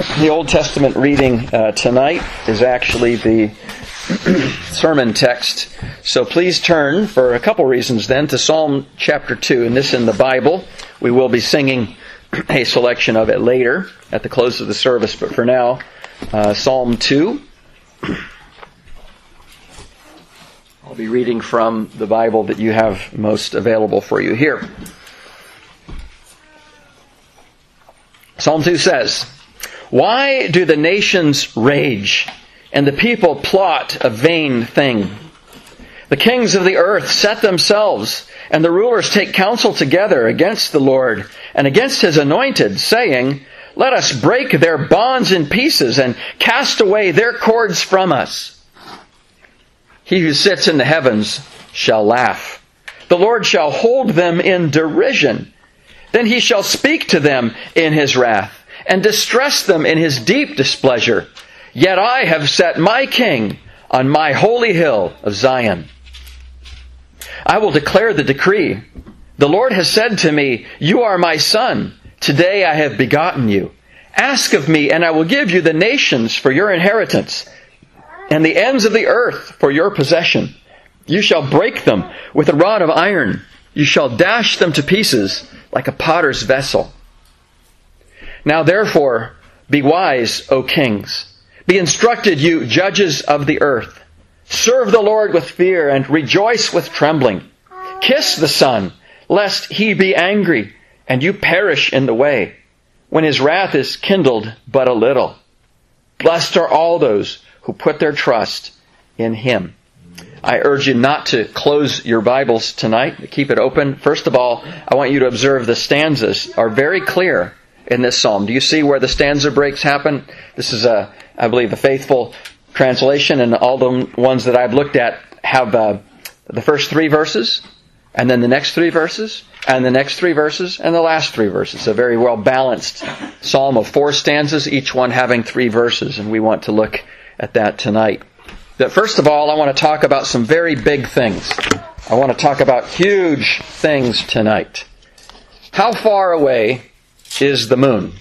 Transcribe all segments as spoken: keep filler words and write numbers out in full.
The Old Testament reading uh, tonight is actually the sermon text. So please turn, for a couple reasons then, to Psalm chapter two. And this in the Bible. We will be singing a selection of it later at the close of the service. But for now, uh, Psalm two. I'll be reading from the Bible that you have most available for you here. Psalm two says, "Why do the nations rage, and the people plot a vain thing? The kings of the earth set themselves, and the rulers take counsel together against the Lord and against His anointed, saying, Let us break their bonds in pieces and cast away their cords from us. He who sits in the heavens shall laugh. The Lord shall hold them in derision. Then He shall speak to them in His wrath, and distress them in His deep displeasure. Yet I have set my King on my holy hill of Zion. I will declare the decree. The Lord has said to me, You are my son. Today I have begotten you. Ask of me, and I will give you the nations for your inheritance, and the ends of the earth for your possession. You shall break them with a rod of iron. You shall dash them to pieces like a potter's vessel. Now therefore, be wise, O kings. Be instructed, you judges of the earth. Serve the Lord with fear and rejoice with trembling. Kiss the Son, lest He be angry and you perish in the way, when His wrath is kindled but a little. Blessed are all those who put their trust in Him." I urge you not to close your Bibles tonight, but keep it open. First of all, I want you to observe the stanzas are very clear in this psalm. Do you see where the stanza breaks happen? This is, a, I believe, a faithful translation, and all the ones that I've looked at have uh, the first three verses, and then the next three verses, and the next three verses, and the last three verses. A very well-balanced psalm of four stanzas, each one having three verses, and we want to look at that tonight. But first of all, I want to talk about some very big things. I want to talk about huge things tonight. How far away is the moon?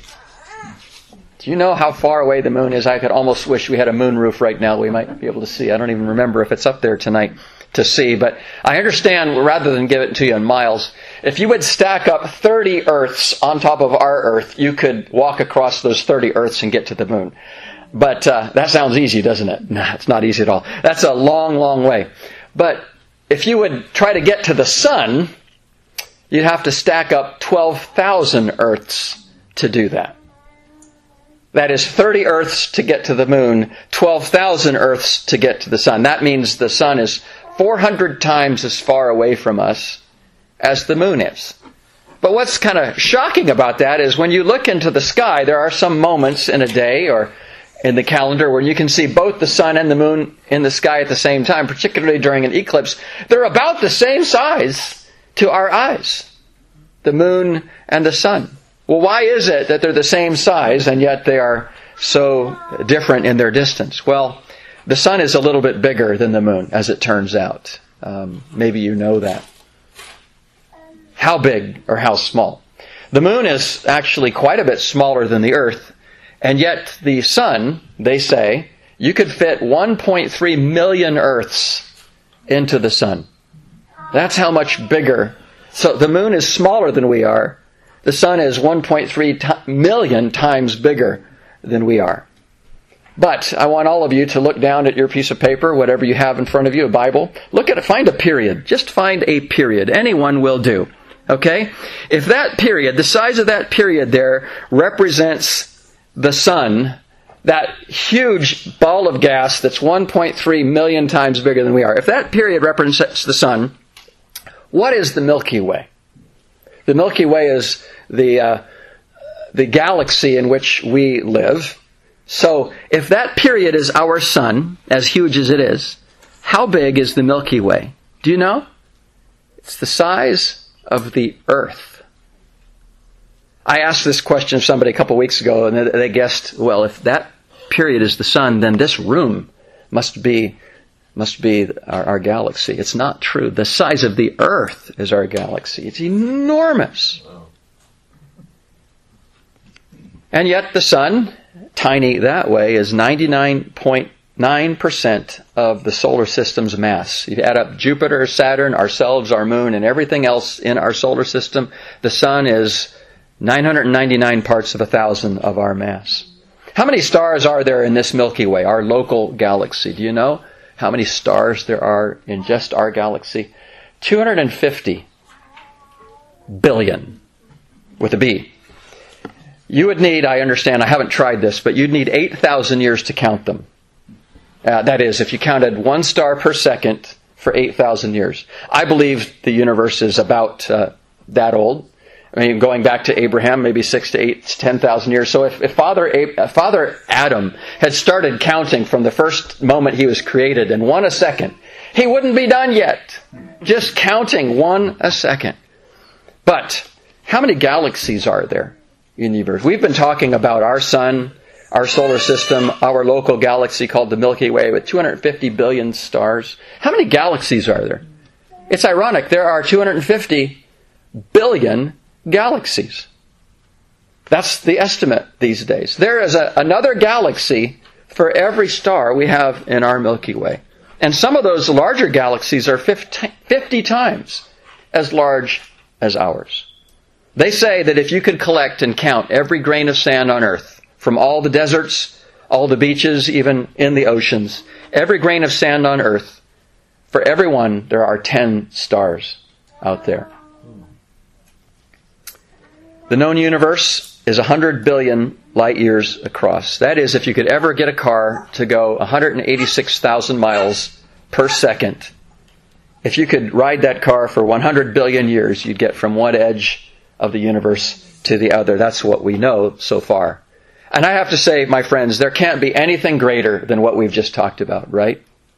Do you know how far away the moon is? I could almost wish we had a moon roof right now we might be able to see. I don't even remember if it's up there tonight to see. But I understand, rather than give it to you in miles, if you would stack up thirty Earths on top of our Earth, you could walk across those thirty Earths and get to the moon. But uh, that sounds easy, doesn't it? No, it's not easy at all. That's a long, long way. But if you would try to get to the sun, you'd have to stack up twelve thousand Earths to do that. That is thirty Earths to get to the moon, twelve thousand Earths to get to the sun. That means the sun is four hundred times as far away from us as the moon is. But what's kind of shocking about that is when you look into the sky, there are some moments in a day or in the calendar where you can see both the sun and the moon in the sky at the same time, particularly during an eclipse. They're about the same size to our eyes, the moon and the sun. Well, why is it that they're the same size and yet they are so different in their distance? Well, the sun is a little bit bigger than the moon, as it turns out. Um, maybe you know that. How big or how small? The moon is actually quite a bit smaller than the earth. And yet the sun, they say, you could fit one point three million Earths into the sun. That's how much bigger. So the moon is smaller than we are. The sun is one point three million times bigger than we are. But I want all of you to look down at your piece of paper, whatever you have in front of you, a Bible. Look at it, find a period. Just find a period. Anyone will do. Okay? If that period, the size of that period there, represents the sun, that huge ball of gas that's one point three million times bigger than we are. If that period represents the sun, what is the Milky Way? The Milky Way is the uh, the galaxy in which we live. So if that period is our sun, as huge as it is, how big is the Milky Way? Do you know? It's the size of the Earth. I asked this question of somebody a couple of weeks ago, and they guessed, well, if that period is the sun, then this room must be must be our, our galaxy. It's not true. The size of the Earth is our galaxy. It's enormous. And yet the sun tiny that way is ninety-nine point nine percent of the solar system's mass. You add up Jupiter, Saturn, ourselves, our moon, and everything else in our solar system, the sun is nine hundred ninety-nine parts of a thousand of our mass. How many stars are there in this Milky Way, our local galaxy? Do you know how many stars there are in just our galaxy? two hundred fifty billion, with a B. You would need, I understand, I haven't tried this, but you'd need eight thousand years to count them. Uh, that is, if you counted one star per second for eight thousand years. I believe the universe is about uh, that old. I mean, going back to Abraham, maybe six to eight, ten thousand years. So if, if Father Ab- Father Adam had started counting from the first moment he was created in one a second, he wouldn't be done yet. Just counting one a second. But how many galaxies are there in the universe? We've been talking about our sun, our solar system, our local galaxy called the Milky Way with two hundred fifty billion stars. How many galaxies are there? It's ironic. There are two hundred fifty billion galaxies. That's the estimate these days. There is a, another galaxy for every star we have in our Milky Way. And some of those larger galaxies are fifty, fifty times as large as ours. They say that if you could collect and count every grain of sand on Earth, from all the deserts, all the beaches, even in the oceans, every grain of sand on Earth, for every one, there are ten stars out there. The known universe is one hundred billion light years across. That is, if you could ever get a car to go one hundred eighty-six thousand miles per second, if you could ride that car for one hundred billion years, you'd get from one edge of the universe to the other. That's what we know so far. And I have to say, my friends, there can't be anything greater than what we've just talked about, right?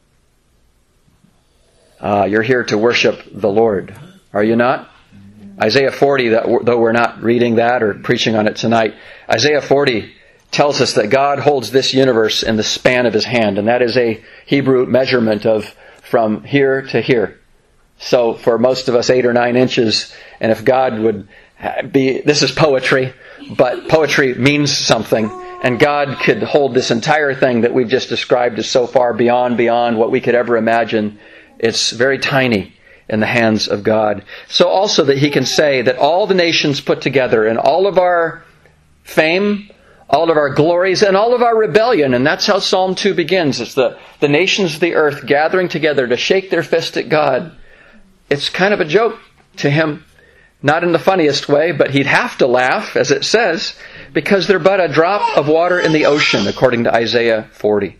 Uh, you're here to worship the Lord, are you not? Isaiah forty, though we're not reading that or preaching on it tonight, Isaiah forty tells us that God holds this universe in the span of His hand, and that is a Hebrew measurement of from here to here. So for most of us, eight or nine inches, and if God would be, this is poetry, but poetry means something, and God could hold this entire thing that we've just described as so far beyond, beyond what we could ever imagine. It's very tiny in the hands of God. So also that He can say that all the nations put together and all of our fame, all of our glories, and all of our rebellion, and that's how Psalm two begins. It's the, the nations of the earth gathering together to shake their fist at God. It's kind of a joke to Him. Not in the funniest way, but He'd have to laugh, as it says, because they're but a drop of water in the ocean, according to Isaiah forty.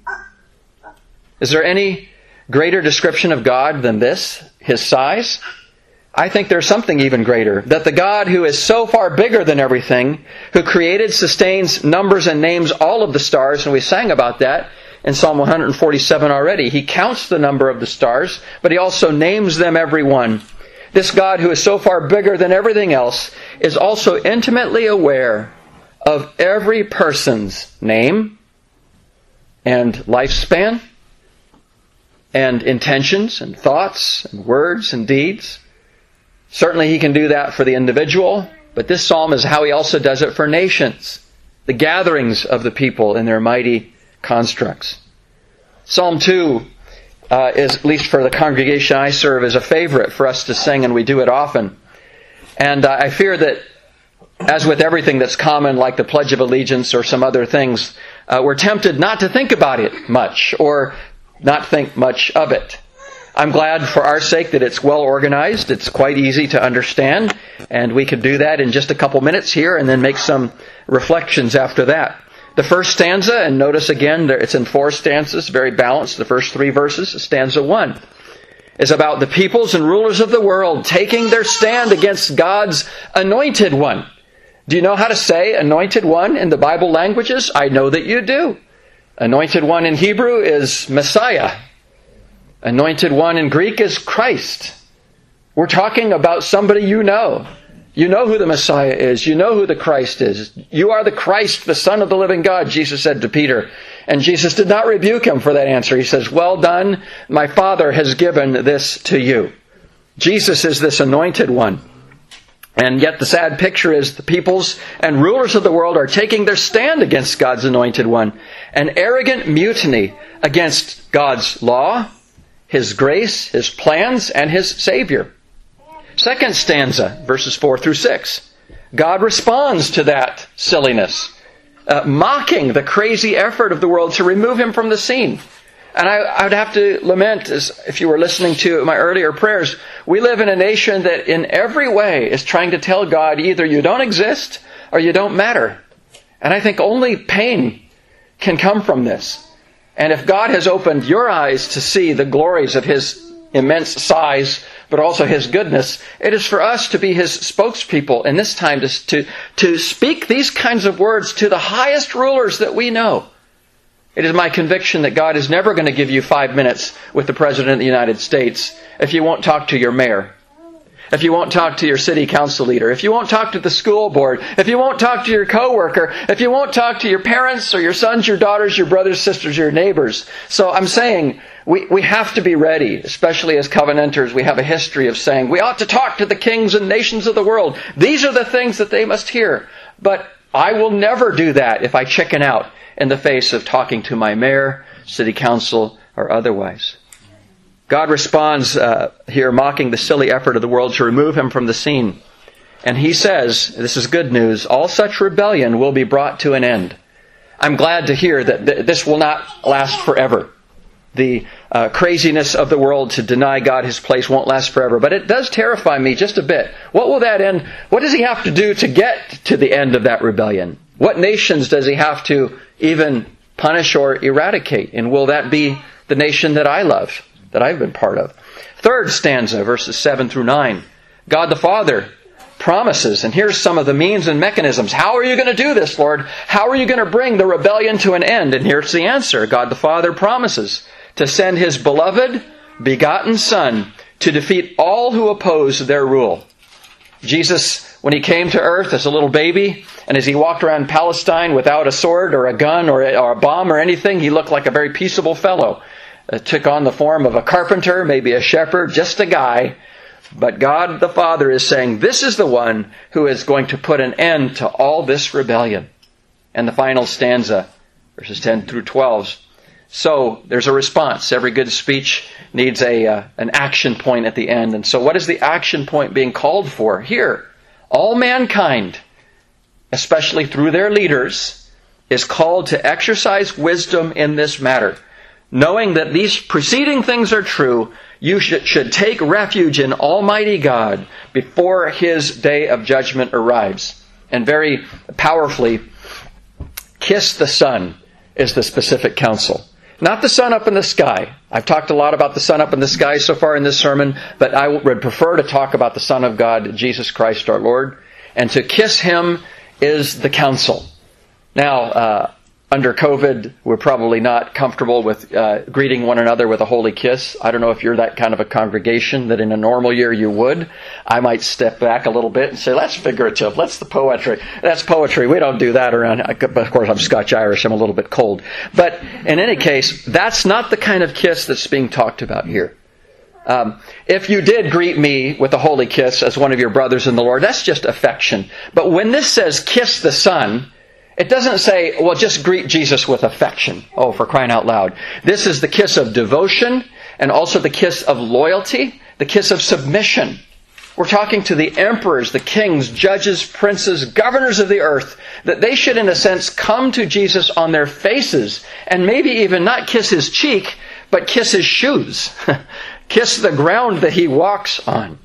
Is there any greater description of God than this? His size? I think there's something even greater. That the God who is so far bigger than everything, who created, sustains, numbers, and names all of the stars, and we sang about that in Psalm one forty-seven already. He counts the number of the stars, but He also names them every one. This God who is so far bigger than everything else is also intimately aware of every person's name and lifespan and intentions and thoughts and words and deeds. Certainly He can do that for the individual, but this psalm is how He also does it for nations, the gatherings of the people in their mighty constructs. Psalm two uh, is, at least for the congregation I serve, is a favorite for us to sing, and we do it often. And uh, I fear that, as with everything that's common, like the Pledge of Allegiance or some other things, uh, we're tempted not to think about it much or not think much of it. I'm glad for our sake that it's well organized. It's quite easy to understand, and we could do that in just a couple minutes here and then make some reflections after that. The first stanza, and notice again, it's in four stanzas, very balanced. The first three verses, stanza one, is about the peoples and rulers of the world taking their stand against God's anointed one. Do you know how to say anointed one in the Bible languages? I know that you do. Anointed one in Hebrew is Messiah. Anointed one in Greek is Christ. We're talking about somebody you know. You know who the Messiah is. You know who the Christ is. You are the Christ, the Son of the living God, Jesus said to Peter. And Jesus did not rebuke him for that answer. He says, well done, my Father has given this to you. Jesus is this anointed one. And yet the sad picture is the peoples and rulers of the world are taking their stand against God's anointed one. An arrogant mutiny against God's law, His grace, His plans, and His Savior. Second stanza, verses four through six. God responds to that silliness, uh, mocking the crazy effort of the world to remove Him from the scene. And I, I would have to lament, as if you were listening to my earlier prayers, we live in a nation that in every way is trying to tell God either you don't exist or you don't matter. And I think only pain can come from this. And if God has opened your eyes to see the glories of His immense size, but also His goodness, it is for us to be His spokespeople in this time to, to, to speak these kinds of words to the highest rulers that we know. It is my conviction that God is never going to give you five minutes with the President of the United States if you won't talk to your mayor, if you won't talk to your city council leader, if you won't talk to the school board, if you won't talk to your coworker, if you won't talk to your parents or your sons, your daughters, your brothers, sisters, your neighbors. So I'm saying we, we have to be ready, especially as covenanters. We have a history of saying we ought to talk to the kings and nations of the world. These are the things that they must hear. But I will never do that if I chicken out in the face of talking to my mayor, city council, or otherwise. God responds uh, here, mocking the silly effort of the world to remove Him from the scene. And He says, this is good news, all such rebellion will be brought to an end. I'm glad to hear that th- this will not last forever. The uh, craziness of the world to deny God His place won't last forever. But it does terrify me just a bit. What will that end? What does He have to do to get to the end of that rebellion? What nations does He have to even punish or eradicate? And will that be the nation that I love, that I've been part of? Third stanza, verses seven through nine. God the Father promises, and here's some of the means and mechanisms. How are you going to do this, Lord? How are you going to bring the rebellion to an end? And here's the answer. God the Father promises to send His beloved, begotten Son to defeat all who oppose their rule. Jesus, when He came to earth as a little baby, and as He walked around Palestine without a sword or a gun or a, or a bomb or anything, He looked like a very peaceable fellow. Uh, took on the form of a carpenter, maybe a shepherd, just a guy. But God the Father is saying, this is the one who is going to put an end to all this rebellion. And the final stanza, verses ten through twelve. So there's a response. Every good speech needs a uh, an action point at the end. And so what is the action point being called for here? All mankind, especially through their leaders, is called to exercise wisdom in this matter. Knowing that these preceding things are true, you should, should take refuge in Almighty God before His day of judgment arrives. And very powerfully, kiss the Son is the specific counsel. Not the sun up in the sky. I've talked a lot about the sun up in the sky so far in this sermon, but I would prefer to talk about the Son of God, Jesus Christ our Lord. And to kiss Him is the counsel. Now, uh, under COVID, we're probably not comfortable with uh, greeting one another with a holy kiss. I don't know if you're that kind of a congregation that in a normal year you would. I might step back a little bit and say, that's figurative. That's the poetry. That's poetry. We don't do that around. But of course, I'm Scotch-Irish. I'm a little bit cold. But in any case, that's not the kind of kiss that's being talked about here. Um, if you did greet me with a holy kiss as one of your brothers in the Lord, that's just affection. But when this says kiss the Son, it doesn't say, well, just greet Jesus with affection. Oh, for crying out loud. This is the kiss of devotion and also the kiss of loyalty, the kiss of submission. We're talking to the emperors, the kings, judges, princes, governors of the earth, that they should, in a sense, come to Jesus on their faces and maybe even not kiss His cheek, but kiss His shoes. Kiss the ground that He walks on.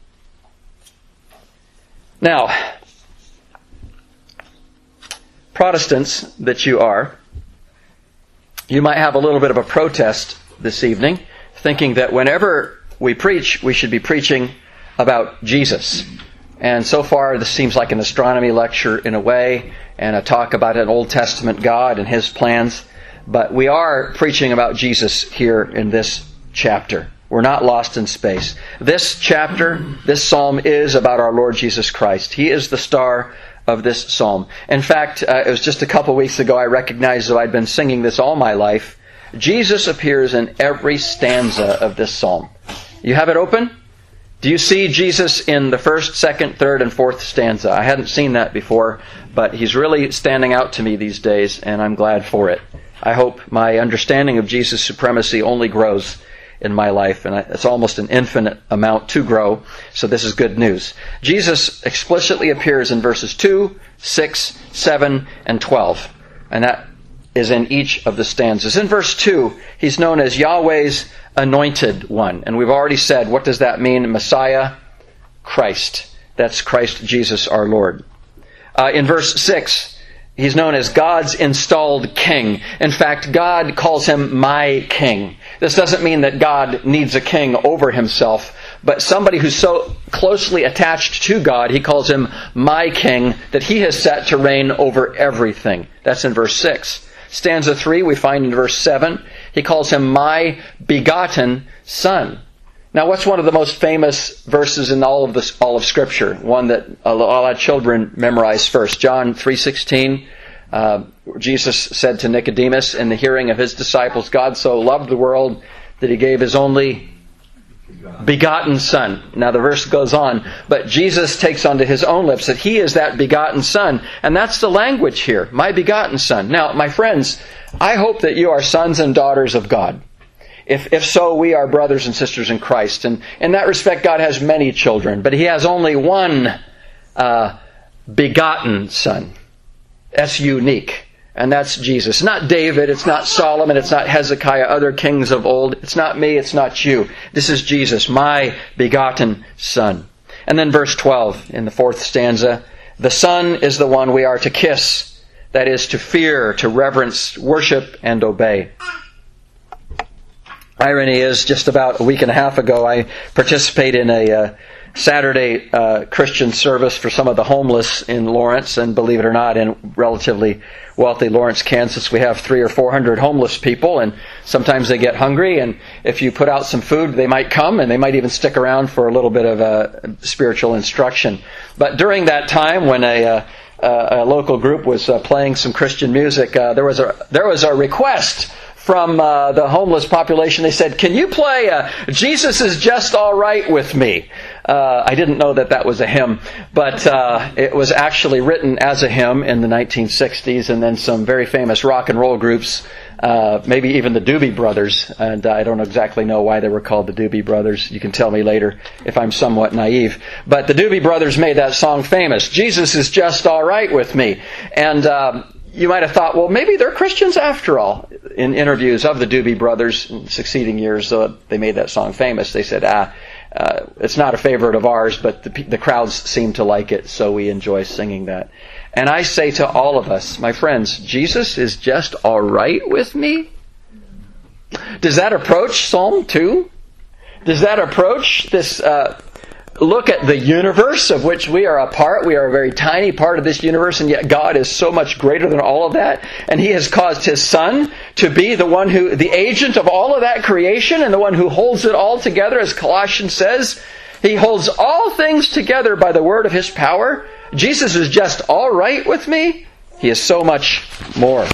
Now, Protestants that you are, you might have a little bit of a protest this evening, thinking that whenever we preach, we should be preaching about Jesus. And so far, this seems like an astronomy lecture in a way, and a talk about an Old Testament God and His plans. But we are preaching about Jesus here in this chapter. We're not lost in space. This chapter, this psalm is about our Lord Jesus Christ. He is the star of this psalm. In fact, uh, it was just a couple weeks ago I recognized that I'd been singing this all my life. Jesus appears in every stanza of this psalm. You have it open? Do you see Jesus in the first, second, third, and fourth stanza? I hadn't seen that before, but he's really standing out to me these days, and I'm glad for it. I hope my understanding of Jesus' supremacy only grows in my life, and it's almost an infinite amount to grow, so this is good news. Jesus explicitly appears in verses two, six, seven, and twelve, and that is in each of the stanzas. In verse two, he's known as Yahweh's anointed one, and we've already said, what does that mean? Messiah, Christ. That's Christ Jesus our Lord. Uh, in verse six, he's known as God's installed king. In fact, God calls him my king. This doesn't mean that God needs a king over himself, but somebody who's so closely attached to God, he calls him my king, that he has set to reign over everything. That's in verse six. Stanza three, we find in verse seven, he calls him my begotten son. Now, what's one of the most famous verses in all of this, all of Scripture? One that all our children memorize first. John three sixteen. Uh, Jesus said to Nicodemus in the hearing of his disciples, God so loved the world that he gave his only begotten son. Now the verse goes on, but Jesus takes onto his own lips that he is that begotten son. And that's the language here, my begotten son. Now, my friends, I hope that you are sons and daughters of God. If if so, we are brothers and sisters in Christ. And in that respect, God has many children, but he has only one uh, begotten son. That's unique. And that's Jesus. It's not David, it's not Solomon, it's not Hezekiah, other kings of old. It's not me, it's not you. This is Jesus, my begotten son. And then verse twelve in the fourth stanza, the Son is the one we are to kiss. That is, to fear, to reverence, worship, and obey. Irony is, just about a week and a half ago, I participated in a uh, Saturday uh, Christian service for some of the homeless in Lawrence, and believe it or not, in relatively wealthy Lawrence, Kansas, we have three or four hundred homeless people, and sometimes they get hungry, and if you put out some food, they might come, and they might even stick around for a little bit of uh, spiritual instruction. But during that time, when a, uh, a local group was uh, playing some Christian music, uh, there was a there was a request from uh, the homeless population. They said, can you play uh, Jesus is Just All Right With Me? Uh, I didn't know that that was a hymn, but uh, it was actually written as a hymn in the nineteen sixties, and then some very famous rock and roll groups, uh, maybe even the Doobie Brothers, and I don't exactly know why they were called the Doobie Brothers. You can tell me later if I'm somewhat naive. But the Doobie Brothers made that song famous, Jesus is Just All Right With Me. And uh, you might have thought, well, maybe they're Christians after all. In interviews of the Doobie Brothers in succeeding years, uh, they made that song famous. They said, ah, uh, it's not a favorite of ours, but the, the crowds seem to like it, so we enjoy singing that. And I say to all of us, my friends, Jesus is just all right with me? Does that approach Psalm two? Does that approach this uh, look at the universe of which we are a part? We are a very tiny part of this universe, and yet God is so much greater than all of that. And He has caused His Son to be the one who, the agent of all of that creation, and the one who holds it all together, as Colossians says. He holds all things together by the word of His power. Jesus is just all right with me. He is so much more.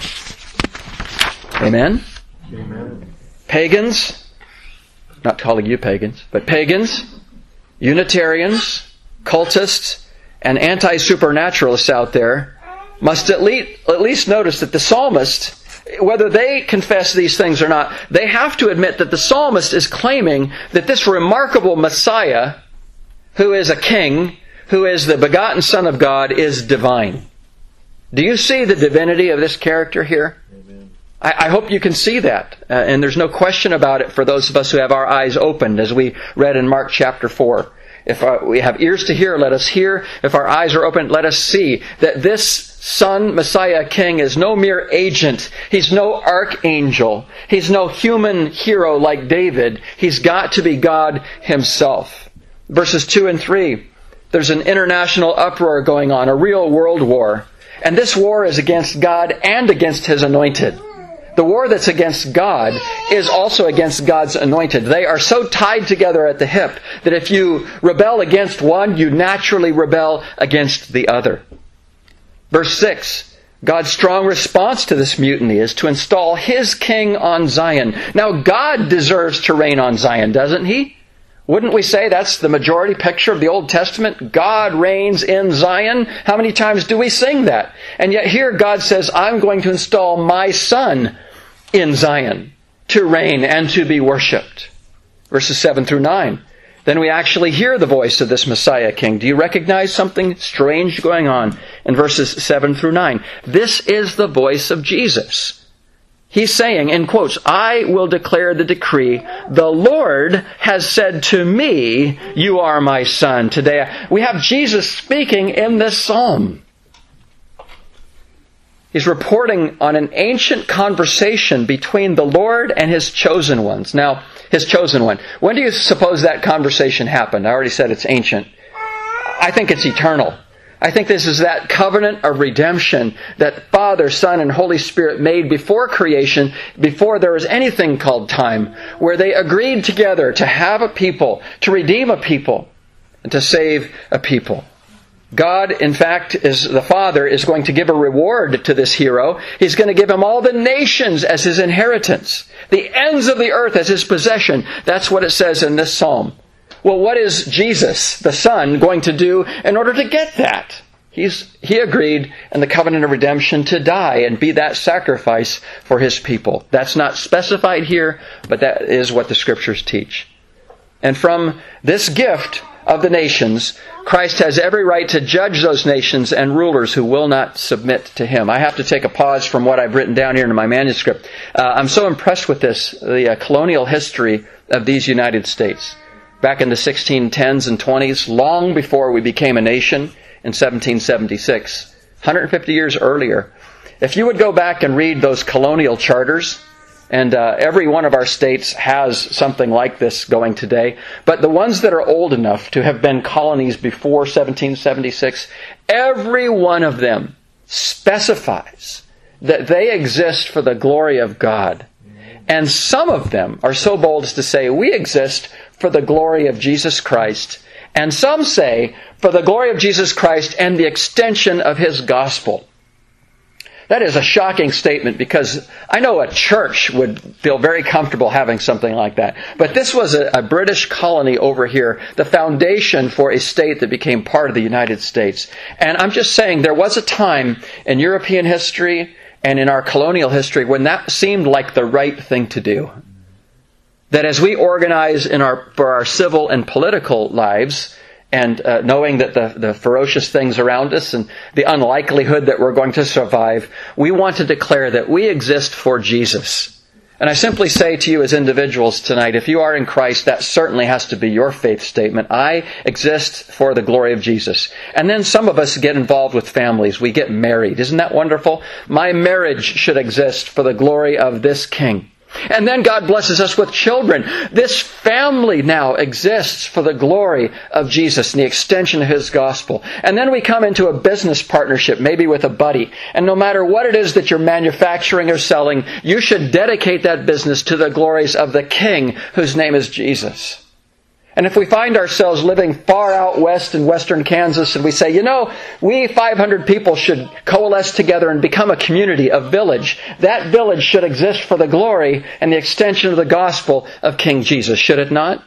Amen? Amen. Pagans, not calling you pagans, but pagans, Unitarians, cultists, and anti-supernaturalists out there must at least, at least notice that the psalmist, whether they confess these things or not, they have to admit that the psalmist is claiming that this remarkable Messiah, who is a king, who is the begotten Son of God, is divine. Do you see the divinity of this character here? Amen. I, I hope you can see that. Uh, and there's no question about it for those of us who have our eyes opened, as we read in Mark chapter four. If our, we have ears to hear, let us hear. If our eyes are open, let us see that this Son, Messiah, King is no mere agent. He's no archangel. He's no human hero like David. He's got to be God Himself. Verses two and three, there's an international uproar going on, a real world war. And this war is against God and against His anointed. The war that's against God is also against God's anointed. They are so tied together at the hip that if you rebel against one, you naturally rebel against the other. Verse six, God's strong response to this mutiny is to install His king on Zion. Now, God deserves to reign on Zion, doesn't He? Wouldn't we say that's the majority picture of the Old Testament? God reigns in Zion. How many times do we sing that? And yet here God says, I'm going to install my Son in Zion to reign and to be worshipped. Verses seven through nine. Then we actually hear the voice of this Messiah King. Do you recognize something strange going on in verses seven through nine? This is the voice of Jesus. He's saying, in quotes, I will declare the decree. The Lord has said to me, you are my Son. Today we have Jesus speaking in this psalm. He's reporting on an ancient conversation between the Lord and His chosen ones. Now, His chosen one. When do you suppose that conversation happened? I already said it's ancient. I think it's eternal. I think this is that covenant of redemption that Father, Son, and Holy Spirit made before creation, before there was anything called time, where they agreed together to have a people, to redeem a people, and to save a people. God, in fact, is the Father, is going to give a reward to this hero. He's going to give him all the nations as his inheritance, the ends of the earth as his possession. That's what it says in this psalm. Well, what is Jesus, the Son, going to do in order to get that? He's, he agreed in the covenant of redemption to die and be that sacrifice for His people. That's not specified here, but that is what the Scriptures teach. And from this gift of the nations, Christ has every right to judge those nations and rulers who will not submit to Him. I have to take a pause from what I've written down here in my manuscript. Uh, I'm so impressed with this, the uh, colonial history of these United States. Back in the sixteen tens and twenties, long before we became a nation in seventeen seventy-six, one hundred fifty years earlier. If you would go back and read those colonial charters, and uh, every one of our states has something like this going today, but the ones that are old enough to have been colonies before seventeen seventy-six, every one of them specifies that they exist for the glory of God. And some of them are so bold as to say, we exist for the glory of Jesus Christ. And some say, for the glory of Jesus Christ and the extension of His gospel. That is a shocking statement, because I know a church would feel very comfortable having something like that. But this was a, a British colony over here, the foundation for a state that became part of the United States. And I'm just saying, there was a time in European history and in our colonial history when that seemed like the right thing to do. That as we organize in our for our civil and political lives, and uh, knowing that the, the ferocious things around us and the unlikelihood that we're going to survive, we want to declare that we exist for Jesus. And I simply say to you as individuals tonight, if you are in Christ, that certainly has to be your faith statement. I exist for the glory of Jesus. And then some of us get involved with families. We get married. Isn't that wonderful? My marriage should exist for the glory of this King. And then God blesses us with children. This family now exists for the glory of Jesus and the extension of His gospel. And then we come into a business partnership, maybe with a buddy. And no matter what it is that you're manufacturing or selling, you should dedicate that business to the glories of the King, whose name is Jesus. And if we find ourselves living far out west in western Kansas and we say, you know, we five hundred people should coalesce together and become a community, a village. That village should exist for the glory and the extension of the gospel of King Jesus, should it not?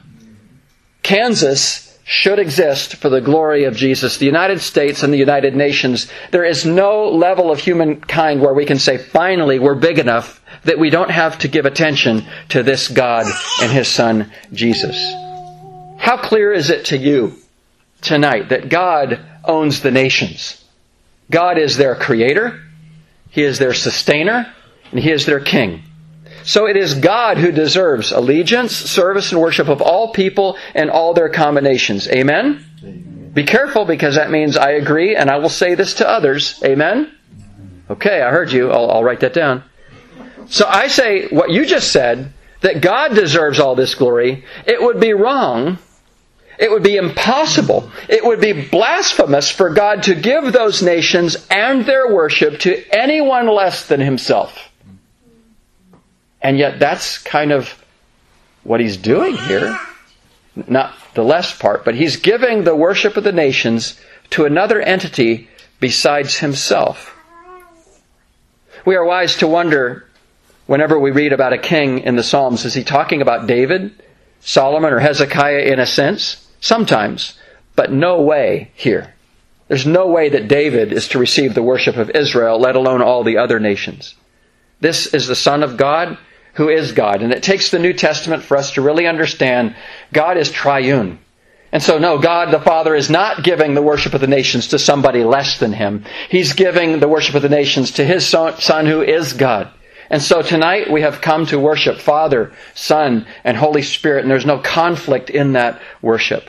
Kansas should exist for the glory of Jesus. The United States and the United Nations, there is no level of humankind where we can say, finally, we're big enough that we don't have to give attention to this God and His Son, Jesus. How clear is it to you tonight that God owns the nations? God is their creator, He is their sustainer, and He is their king. So it is God who deserves allegiance, service, and worship of all people and all their combinations. Amen? Amen. Be careful, because that means I agree and I will say this to others. Amen? Okay, I heard you. I'll, I'll write that down. So I say what you just said, that God deserves all this glory. It would be wrong. It would be impossible. It would be blasphemous for God to give those nations and their worship to anyone less than Himself. And yet that's kind of what He's doing here. Not the less part, but He's giving the worship of the nations to another entity besides Himself. We are wise to wonder, whenever we read about a king in the Psalms, is he talking about David? Solomon or Hezekiah in a sense, sometimes, but no way here. There's no way that David is to receive the worship of Israel, let alone all the other nations. This is the Son of God who is God. And it takes the New Testament for us to really understand God is triune. And so no, God the Father is not giving the worship of the nations to somebody less than Him. He's giving the worship of the nations to His Son who is God. And so tonight we have come to worship Father, Son, and Holy Spirit, and there's no conflict in that worship.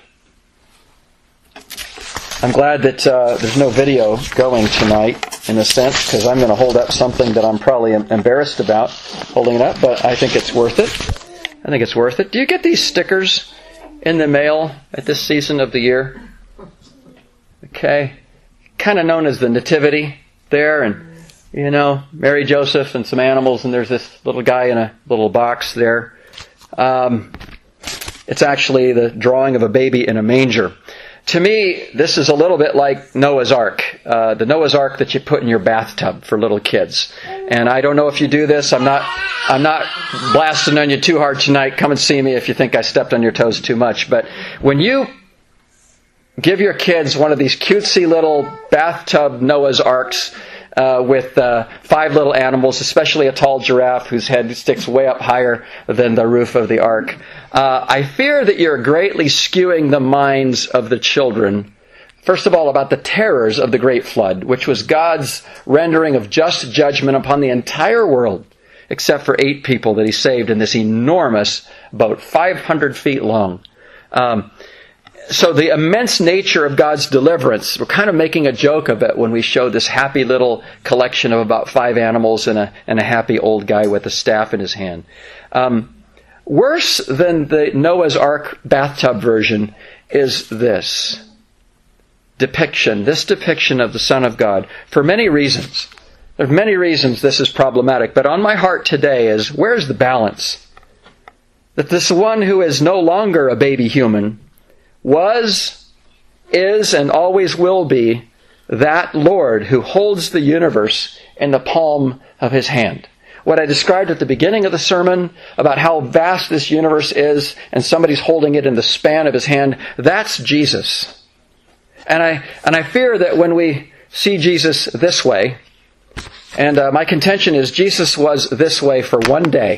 I'm glad that uh, there's no video going tonight, in a sense, because I'm going to hold up something that I'm probably embarrassed about holding it up, but I think it's worth it. I think it's worth it. Do you get these stickers in the mail at this season of the year? Okay. Kind of known as the Nativity there, and, you know, Mary, Joseph, and some animals, and there's this little guy in a little box there. Um, it's actually the drawing of a baby in a manger. To me, this is a little bit like Noah's Ark, uh, the Noah's Ark that you put in your bathtub for little kids. And I don't know if you do this. I'm not, I'm not blasting on you too hard tonight. Come and see me if you think I stepped on your toes too much. But when you give your kids one of these cutesy little bathtub Noah's Arks uh, with uh, five little animals, especially a tall giraffe whose head sticks way up higher than the roof of the ark, Uh, I fear that you're greatly skewing the minds of the children, first of all, about the terrors of the great flood, which was God's rendering of just judgment upon the entire world, except for eight people that He saved in this enormous boat, five hundred feet long. Um, so the immense nature of God's deliverance, we're kind of making a joke of it when we show this happy little collection of about five animals and a, and a happy old guy with a staff in his hand. Um, Worse than the Noah's Ark bathtub version is this depiction, this depiction of the Son of God, for many reasons. There are many reasons this is problematic, but on my heart today is, where's the balance? That this one who is no longer a baby human was, is, and always will be that Lord who holds the universe in the palm of His hand. What I described at the beginning of the sermon about how vast this universe is and somebody's holding it in the span of His hand, that's Jesus. And I and I fear that when we see Jesus this way, and uh, my contention is Jesus was this way for one day.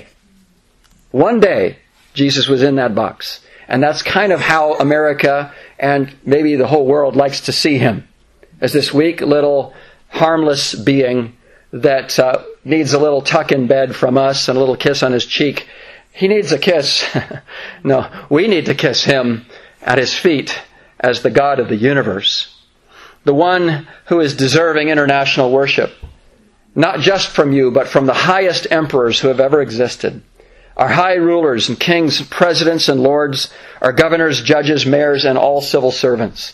One day, Jesus was in that box. And that's kind of how America and maybe the whole world likes to see Him, as this weak little harmless being that uh, needs a little tuck in bed from us and a little kiss on his cheek. He needs a kiss. No, we need to kiss Him at His feet as the God of the universe. The one who is deserving international worship, not just from you, but from the highest emperors who have ever existed. Our high rulers and kings, presidents and lords, our governors, judges, mayors, and all civil servants.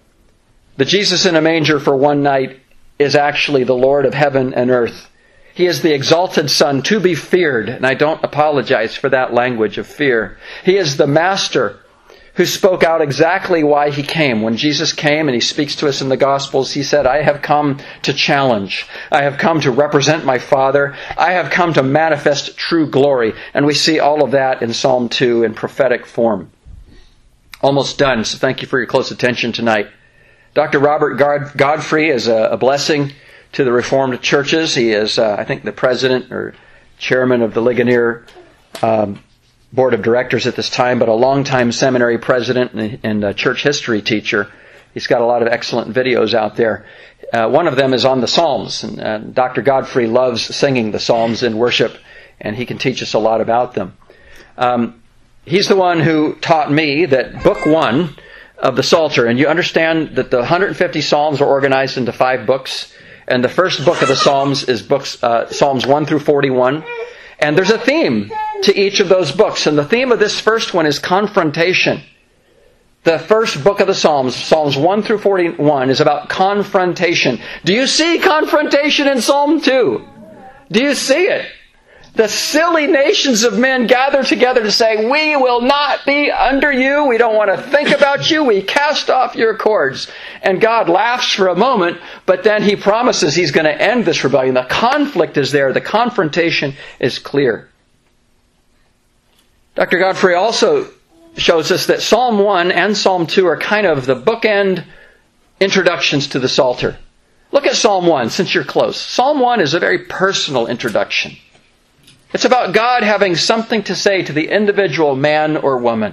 The Jesus in a manger for one night is actually the Lord of heaven and earth. He is the exalted Son to be feared, and I don't apologize for that language of fear. He is the Master who spoke out exactly why He came. When Jesus came and He speaks to us in the Gospels, He said, I have come to challenge. I have come to represent my Father. I have come to manifest true glory. And we see all of that in Psalm two in prophetic form. Almost done, so thank you for your close attention tonight. Doctor Robert Godfrey is a blessing to the Reformed churches. He is, uh, I think, the president or chairman of the Ligonier um, board of directors at this time, but a longtime seminary president and, and a church history teacher. He's got a lot of excellent videos out there. Uh, one of them is on the Psalms. And, uh, Doctor Godfrey loves singing the Psalms in worship, and he can teach us a lot about them. Um, he's the one who taught me that book one of the Psalter, and you understand that the one hundred fifty Psalms are organized into five books, and the first book of the Psalms is books uh, Psalms one through forty-one, and there's a theme to each of those books, and the theme of this first one is confrontation. The first book of the Psalms, Psalms one through forty-one, is about confrontation. Do you see confrontation in Psalm two? Do you see it? The silly nations of men gather together to say, we will not be under you. We don't want to think about you. We cast off your cords. And God laughs for a moment, but then He promises He's going to end this rebellion. The conflict is there. The confrontation is clear. Doctor Godfrey also shows us that Psalm one and Psalm two are kind of the bookend introductions to the Psalter. Look at Psalm one, since you're close. Psalm one is a very personal introduction. It's about God having something to say to the individual man or woman.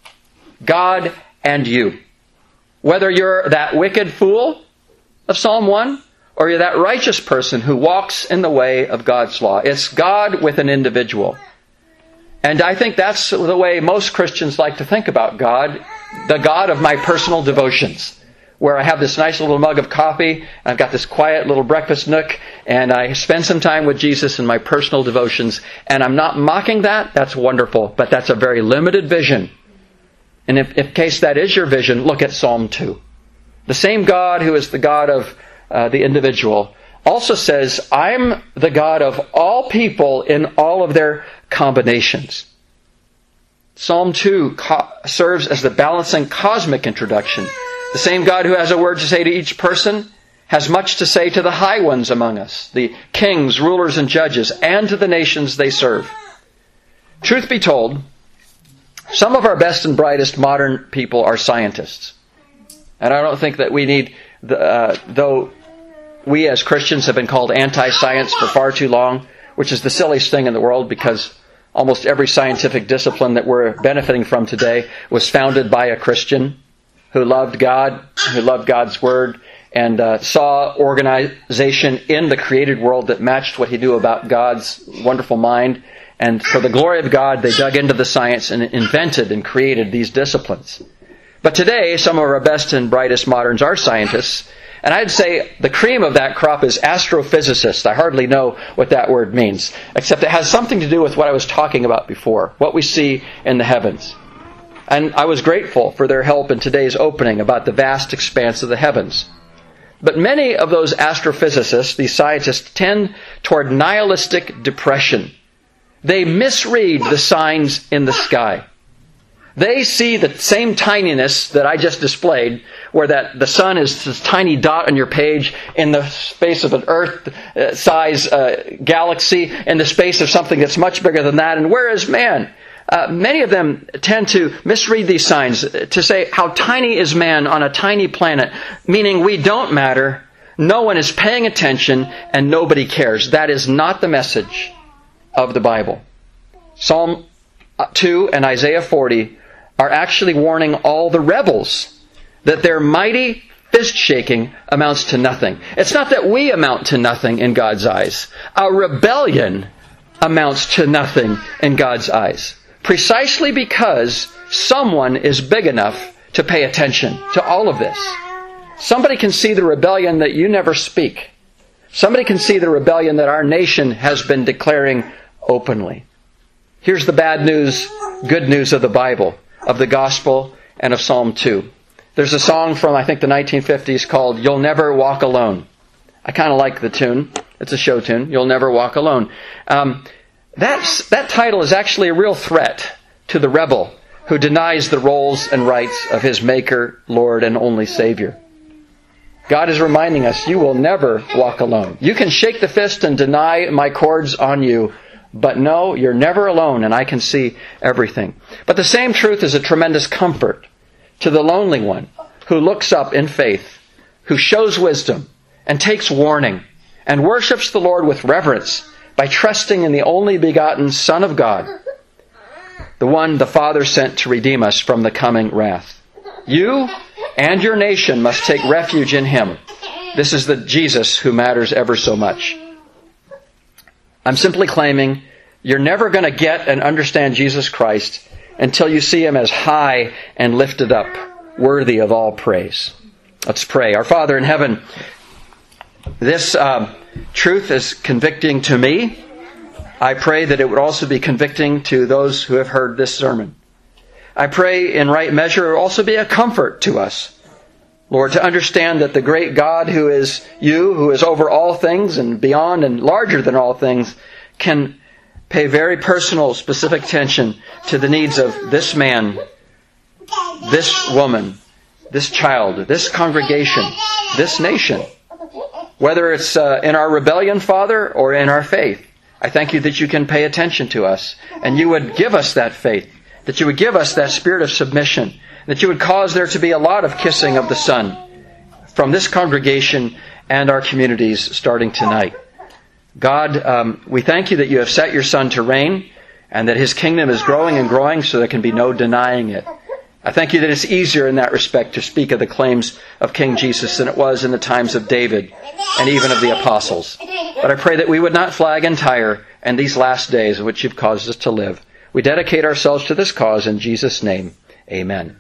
God and you. Whether you're that wicked fool of Psalm one, or you're that righteous person who walks in the way of God's law. It's God with an individual. And I think that's the way most Christians like to think about God, the God of my personal devotions, where I have this nice little mug of coffee, I've got this quiet little breakfast nook, and I spend some time with Jesus in my personal devotions. And I'm not mocking that. That's wonderful. But that's a very limited vision. And if, if case that is your vision, look at Psalm two. The same God who is the God of uh, the individual also says, I'm the God of all people in all of their combinations. Psalm two co- serves as the balancing cosmic introduction. The same God who has a word to say to each person has much to say to the high ones among us, the kings, rulers, and judges, and to the nations they serve. Truth be told, some of our best and brightest modern people are scientists. And I don't think that we need, the, uh, though we as Christians have been called anti-science for far too long, which is the silliest thing in the world because almost every scientific discipline that we're benefiting from today was founded by a Christian who loved God, who loved God's Word, and uh, saw organization in the created world that matched what he knew about God's wonderful mind. And for the glory of God, they dug into the science and invented and created these disciplines. But today, some of our best and brightest moderns are scientists. And I'd say the cream of that crop is astrophysicists. I hardly know what that word means, except it has something to do with what I was talking about before, what we see in the heavens. And I was grateful for their help in today's opening about the vast expanse of the heavens. But many of those astrophysicists, these scientists, tend toward nihilistic depression. They misread the signs in the sky. They see the same tininess that I just displayed, where that the sun is this tiny dot on your page in the space of an Earth-size uh, galaxy, in the space of something that's much bigger than that. And whereas man, uh, many of them tend to misread these signs to say how tiny is man on a tiny planet, meaning we don't matter, no one is paying attention, and nobody cares. That is not the message of the Bible. Psalm two and Isaiah forty are actually warning all the rebels that their mighty fist-shaking amounts to nothing. It's not that we amount to nothing in God's eyes. Our rebellion amounts to nothing in God's eyes. Precisely because someone is big enough to pay attention to all of this. Somebody can see the rebellion that you never speak. Somebody can see the rebellion that our nation has been declaring openly. Here's the bad news, good news of the Bible, of the gospel, and of Psalm two. There's a song from, I think, the nineteen fifties called You'll Never Walk Alone. I kind of like the tune. It's a show tune. You'll Never Walk Alone. Um, that's, that title is actually a real threat to the rebel who denies the roles and rights of his Maker, Lord, and only Savior. God is reminding us, you will never walk alone. You can shake the fist and deny my cords on you, but no, you're never alone, and I can see everything. But the same truth is a tremendous comfort to the lonely one who looks up in faith, who shows wisdom and takes warning, and worships the Lord with reverence by trusting in the only begotten Son of God, the one the Father sent to redeem us from the coming wrath. You and your nation must take refuge in Him. This is the Jesus who matters ever so much. I'm simply claiming you're never going to get and understand Jesus Christ until you see Him as high and lifted up, worthy of all praise. Let's pray. Our Father in heaven, this uh, truth is convicting to me. I pray that it would also be convicting to those who have heard this sermon. I pray in right measure it will also be a comfort to us, Lord, to understand that the great God who is you, who is over all things and beyond and larger than all things, can pay very personal, specific attention to the needs of this man, this woman, this child, this congregation, this nation. Whether it's uh, in our rebellion, Father, or in our faith, I thank you that you can pay attention to us, and you would give us that faith, that you would give us that spirit of submission, that you would cause there to be a lot of kissing of the Son from this congregation and our communities starting tonight. God, um, we thank you that you have set your Son to reign and that his kingdom is growing and growing so there can be no denying it. I thank you that it's easier in that respect to speak of the claims of King Jesus than it was in the times of David and even of the apostles. But I pray that we would not flag and tire in these last days in which you've caused us to live. We dedicate ourselves to this cause in Jesus' name. Amen.